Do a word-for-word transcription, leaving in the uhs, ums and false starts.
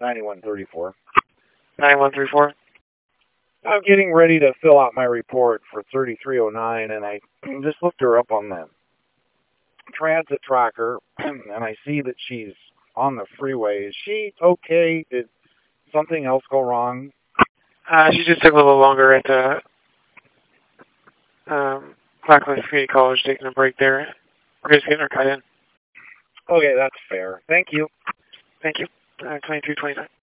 ninety-one thirty-four. ninety-one thirty-four. I'm getting ready to fill out my report for thirty-three oh nine, and I just looked her up on the transit tracker, and I see that she's on the freeway. Is she okay? Did something else go wrong? Uh, she just took a little longer at the um, Blacklight Community College, taking a break there. We're just getting her cut in. Okay, that's fair. Thank you. Thank you. Uh, twenty-two twenty-nine.